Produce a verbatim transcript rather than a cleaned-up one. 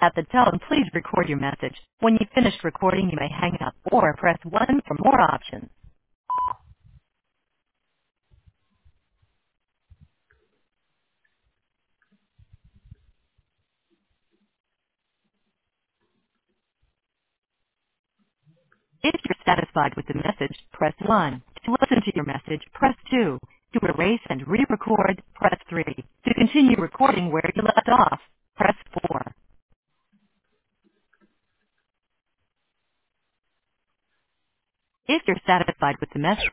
At the tone, please record your message. When you've finished recording, you may hang up or press one for more options. If you're satisfied with the message, press one. To listen to your message, press two. To erase and re-record, press three. To continue recording where you left off, press four. If you're satisfied with the message,